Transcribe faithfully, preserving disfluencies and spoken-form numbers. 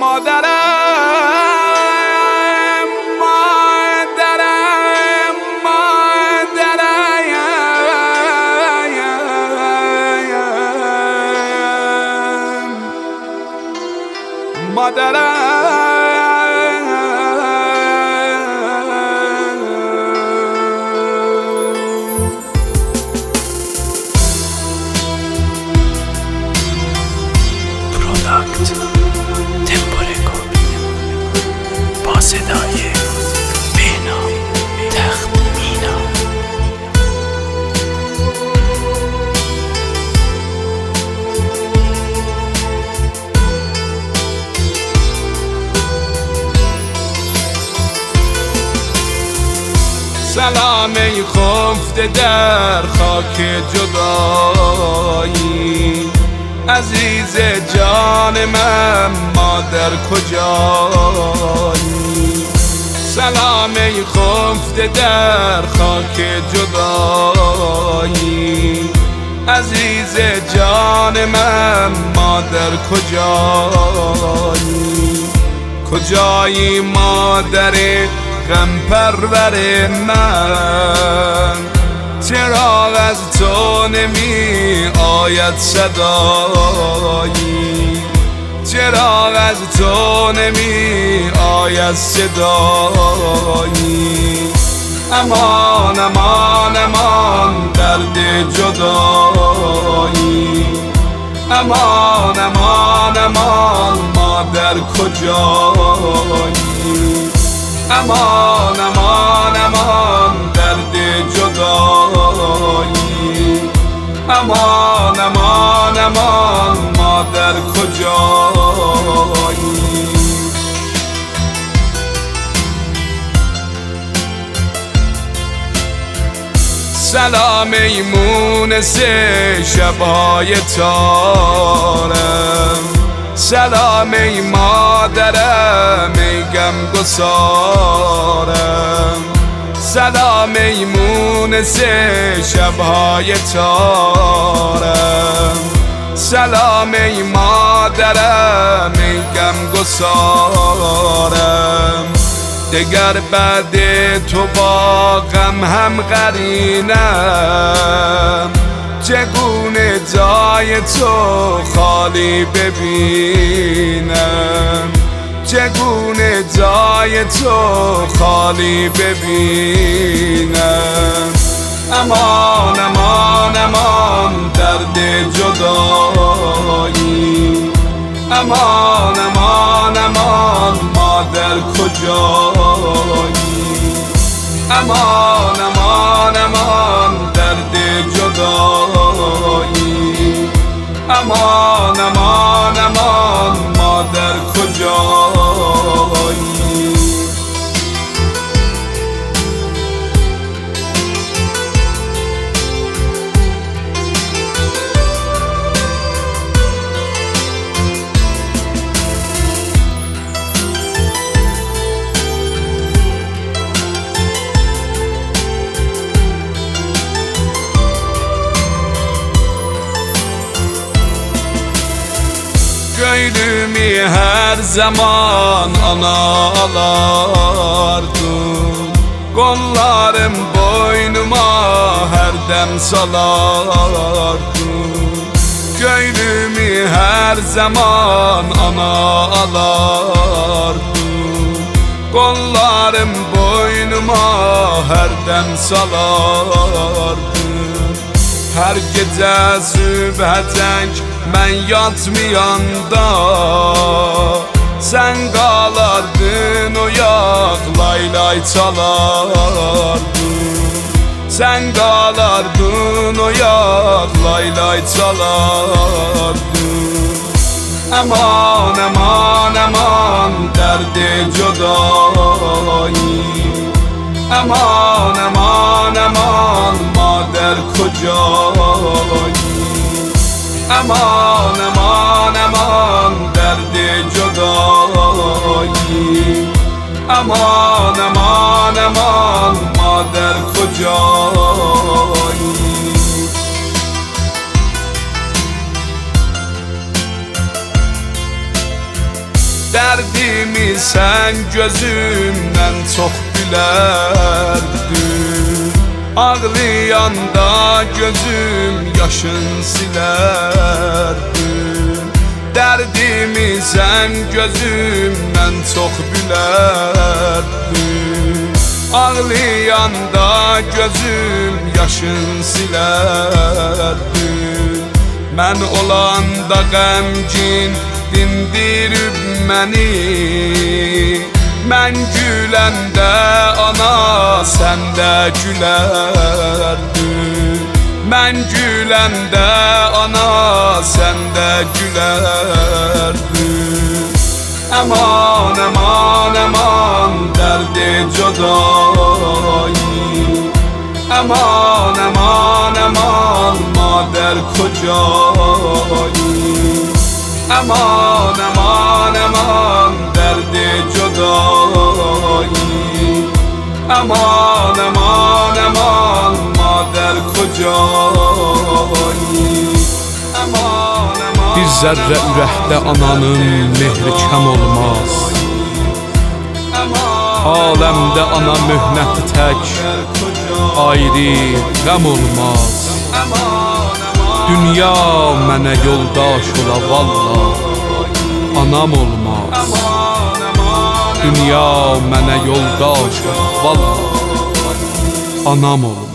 مادرم مادرم مادرم مادرم تمپورکو با صدای بینا تخت مینا. سلام ای خفته در خاک جدایی، عزیز جان من مادر کجایی؟ سلام ای خفته در خاک جدایی، عزیز جان من مادر کجایی؟ کجایی مادر غم پرور من؟ چرا از تو نمی آید صدایی؟ چرا از تو نمی آید صدایی؟ امان امان امان درد جدایی، امان امان امان مادر کجایی؟ امان امان امان درد جدایی، امان امان امان مادر کجایی؟ سلام ای مونس شبهای تارم، سلام ای مادرم ای غم گسارم، سلام ای مونس شبهای تارم، سلام ای مادرم ای غم گسارم. دگر بعد تو با غم هم قرینم، چگونه جای تو خالی ببینم؟ چگونه جای تو خالی ببینم؟ امان امان امان درد جدایی، امان امان امان مادر کجایی؟ امان امان امان درد جدایی، امان امان امان مادر کجایی؟ Gönlümü her zaman ana alardın, kollarım boynuma her dem salardın. Gönlümü her zaman ana alardın, kollarım boynuma her dem salardın. Her gece sübhədək mən yatmayanda sen qalardın oyaq, lay lay çalardın. Sen qalardın oyaq, lay lay çalardın. Aman aman aman dərdi cüdayı, aman aman aman mader kocayı. Aman aman aman derdi cüdayı, aman aman aman mader kocayı. در Dərdimi sən gözümdən çox bilərdin. Ağlayanda gözüm yaşın silərdin. Dərdimi sən gözümdən çox bilərdin. Ağlayanda gözüm yaşın silərdin. Mən olanda qəmgin dindirib məni. Mən güləndə ana sən də gülərdin. Mən güləndə ana sən də gülərdin. Aman aman aman dərdi codayı. Aman aman aman mader kocayı. Aman aman aman derdi codayı. Aman aman aman mader kocayı. Aman aman. Bir zərrə ürəkdə ananın mehri kəm olmaz. Aləmdə ana möhnəti tək, ayrı qəm olmaz. Dünya mənə yoldaş ola valla, anam olmaz. Dünya mənə yoldaş ola valla, anam olmaz.